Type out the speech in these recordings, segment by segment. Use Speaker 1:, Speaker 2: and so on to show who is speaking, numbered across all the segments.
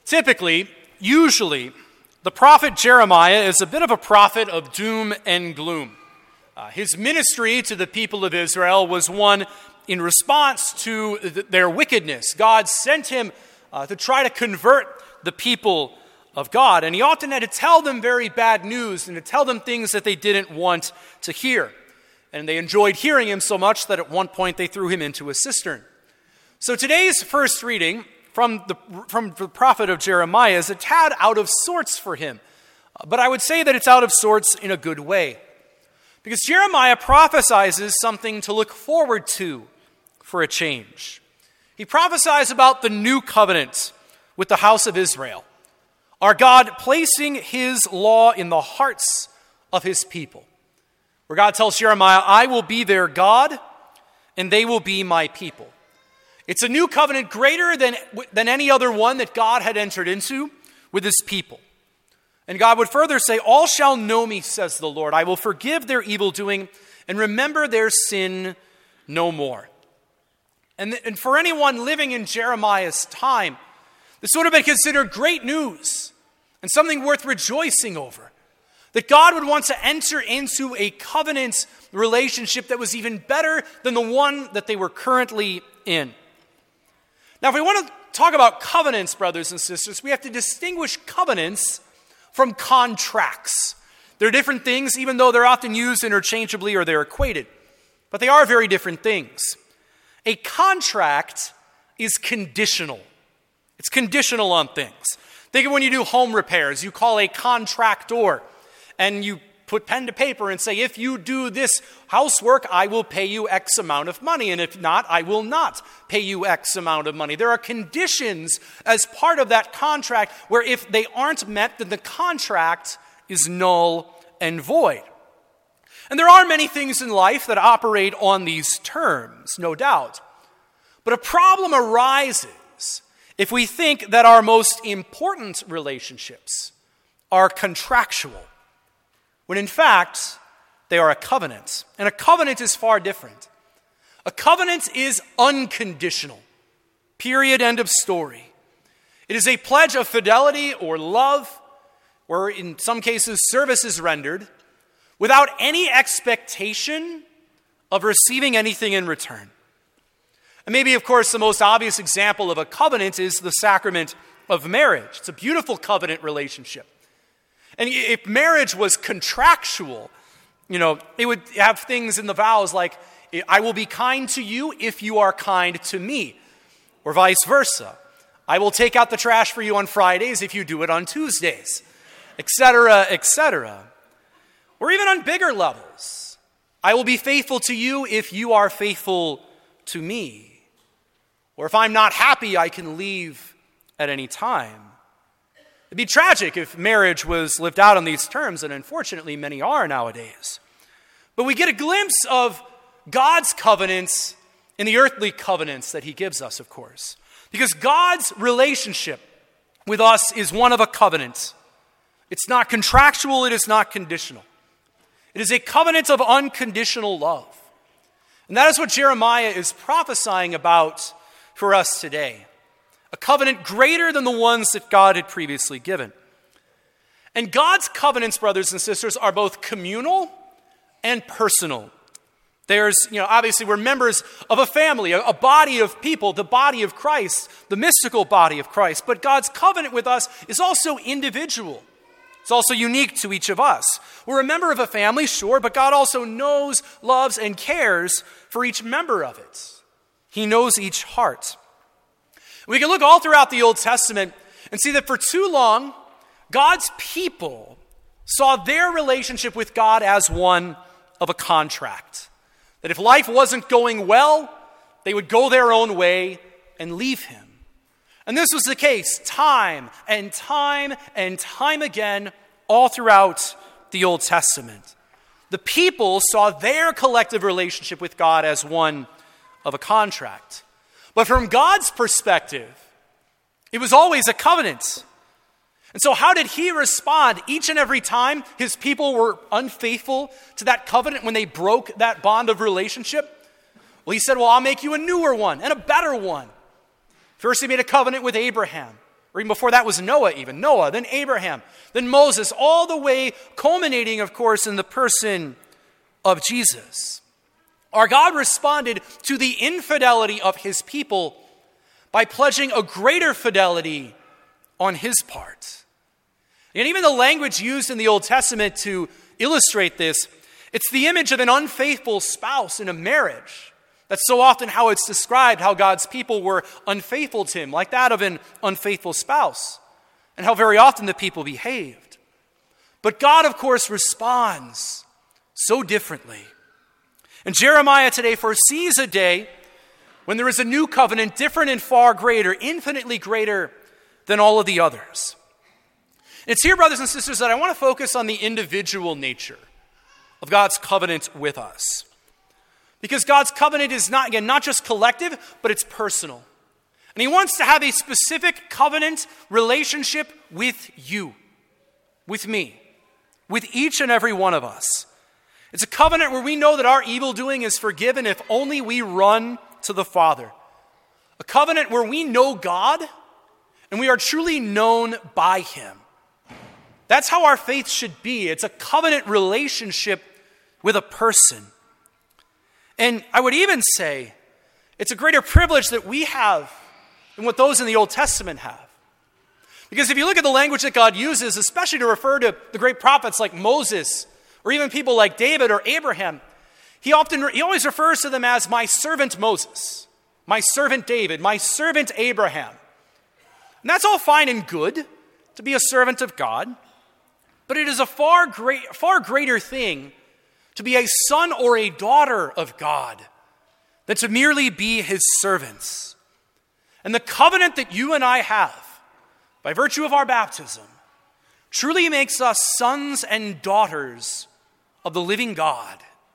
Speaker 1: Usually, the prophet Jeremiah is a bit of a prophet of doom and gloom. His ministry to the people of Israel was one in response to their wickedness. God sent him to try to convert the people of God, and he often had to tell them very bad news and to tell them things that they didn't want to hear. And they enjoyed hearing him so much that at one point they threw him into a cistern. So today's first reading from the prophet of Jeremiah is a tad out of sorts for him. But I would say that it's out of sorts in a good way. Because Jeremiah prophesies something to look forward to for a change. He prophesies about the new covenant with the house of Israel. Our God placing his law in the hearts of his people. Where God tells Jeremiah, I will be their God, and they will be my people. It's a new covenant greater than any other one that God had entered into with his people. And God would further say, all shall know me, says the Lord. I will forgive their evil doing and remember their sin no more. And for anyone living in Jeremiah's time, this would have been considered great news and something worth rejoicing over. That God would want to enter into a covenant relationship that was even better than the one that they were currently in. Now, if we want to talk about covenants, brothers and sisters, we have to distinguish covenants from contracts. They're different things, even though they're often used interchangeably or they're equated. But they are very different things. A contract is conditional. It's conditional on things. Think of when you do home repairs. You call a contractor and you put pen to paper and say, if you do this housework, I will pay you X amount of money. And if not, I will not pay you X amount of money. There are conditions as part of that contract where if they aren't met, then the contract is null and void. And there are many things in life that operate on these terms, no doubt. But a problem arises if we think that our most important relationships are contractual, when in fact, they are a covenant. And a covenant is far different. A covenant is unconditional. Period, end of story. It is a pledge of fidelity or love, where in some cases service is rendered, without any expectation of receiving anything in return. And maybe, of course, the most obvious example of a covenant is the sacrament of marriage. It's a beautiful covenant relationship. And if marriage was contractual, it would have things in the vows like, I will be kind to you if you are kind to me, or vice versa. I will take out the trash for you on Fridays if you do it on Tuesdays, etc., etc. Or even on bigger levels, I will be faithful to you if you are faithful to me. Or if I'm not happy, I can leave at any time. It'd be tragic if marriage was lived out on these terms, and unfortunately many are nowadays. But we get a glimpse of God's covenants in the earthly covenants that he gives us, of course. Because God's relationship with us is one of a covenant. It's not contractual, it is not conditional. It is a covenant of unconditional love. And that is what Jeremiah is prophesying about for us today. A covenant greater than the ones that God had previously given. And God's covenants, brothers and sisters, are both communal and personal. There's, obviously we're members of a family, a body of people, the body of Christ, the mystical body of Christ. But God's covenant with us is also individual. It's also unique to each of us. We're a member of a family, sure, but God also knows, loves, and cares for each member of it. He knows each heart. We can look all throughout the Old Testament and see that for too long, God's people saw their relationship with God as one of a contract. That if life wasn't going well, they would go their own way and leave him. And this was the case time and time and time again all throughout the Old Testament. The people saw their collective relationship with God as one of a contract. But from God's perspective, it was always a covenant. And so how did he respond each and every time his people were unfaithful to that covenant when they broke that bond of relationship? Well, he said, I'll make you a newer one and a better one. First, he made a covenant with Abraham. Or even before that was Noah even. Noah, then Abraham, then Moses, all the way culminating, of course, in the person of Jesus. Our God responded to the infidelity of his people by pledging a greater fidelity on his part. And even the language used in the Old Testament to illustrate this, it's the image of an unfaithful spouse in a marriage. That's so often how it's described, how God's people were unfaithful to him, like that of an unfaithful spouse, and how very often the people behaved. But God, of course, responds so differently. And Jeremiah today foresees a day when there is a new covenant, different and far greater, infinitely greater than all of the others. And it's here, brothers and sisters, that I want to focus on the individual nature of God's covenant with us. Because God's covenant is not just collective, but it's personal. And he wants to have a specific covenant relationship with you, with me, with each and every one of us. It's a covenant where we know that our evil doing is forgiven if only we run to the Father. A covenant where we know God and we are truly known by him. That's how our faith should be. It's a covenant relationship with a person. And I would even say it's a greater privilege that we have than what those in the Old Testament have. Because if you look at the language that God uses, especially to refer to the great prophets like Moses, or even people like David or Abraham, he always refers to them as my servant Moses, my servant David, my servant Abraham. And that's all fine and good to be a servant of God, but it is a far greater thing to be a son or a daughter of God than to merely be his servants. And the covenant that you and I have, by virtue of our baptism, truly makes us sons and daughters of the living God.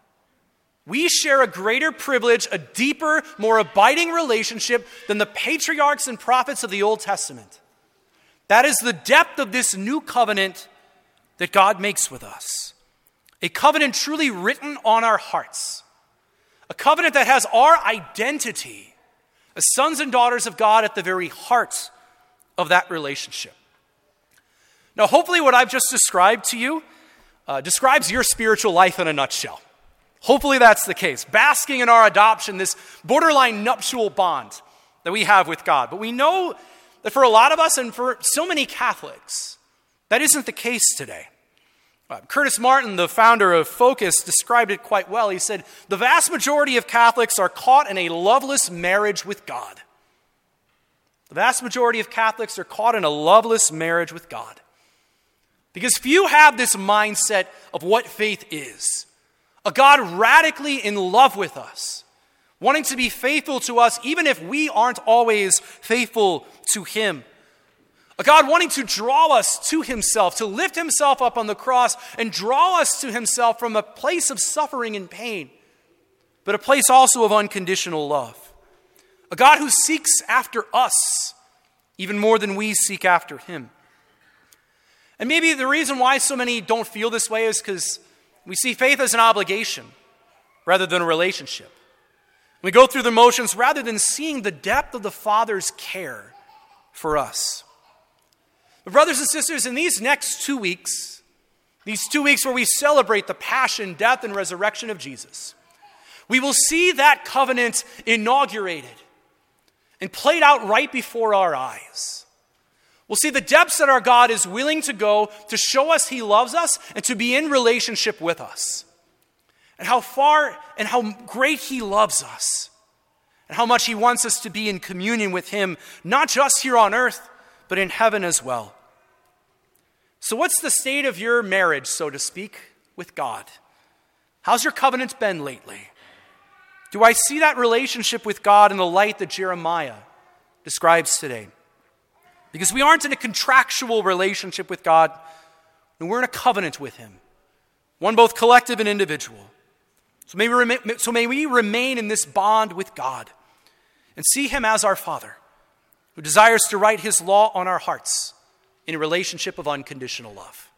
Speaker 1: We share a greater privilege, a deeper, more abiding relationship than the patriarchs and prophets of the Old Testament. That is the depth of this new covenant that God makes with us. A covenant truly written on our hearts. A covenant that has our identity as sons and daughters of God at the very heart of that relationship. Now, hopefully what I've just described to you describes your spiritual life in a nutshell. Hopefully that's the case. Basking in our adoption, this borderline nuptial bond that we have with God. But we know that for a lot of us and for so many Catholics, that isn't the case today. Curtis Martin, the founder of Focus, described it quite well. He said, the vast majority of Catholics are caught in a loveless marriage with God. The vast majority of Catholics are caught in a loveless marriage with God. Because few have this mindset of what faith is. A God radically in love with us, wanting to be faithful to us even if we aren't always faithful to him. A God wanting to draw us to himself, to lift himself up on the cross and draw us to himself from a place of suffering and pain, but a place also of unconditional love. A God who seeks after us even more than we seek after him. And maybe the reason why so many don't feel this way is because we see faith as an obligation rather than a relationship. We go through the motions rather than seeing the depth of the Father's care for us. But brothers and sisters, in these next 2 weeks, these 2 weeks where we celebrate the passion, death, and resurrection of Jesus, we will see that covenant inaugurated and played out right before our eyes. We'll see the depths that our God is willing to go to show us he loves us and to be in relationship with us. And how far and how great he loves us. And how much he wants us to be in communion with him, not just here on earth, but in heaven as well. So what's the state of your marriage, so to speak, with God? How's your covenant been lately? Do I see that relationship with God in the light that Jeremiah describes today? Because we aren't in a contractual relationship with God, and we're in a covenant with him. One both collective and individual. So may we remain in this bond with God and see him as our Father, who desires to write his law on our hearts in a relationship of unconditional love.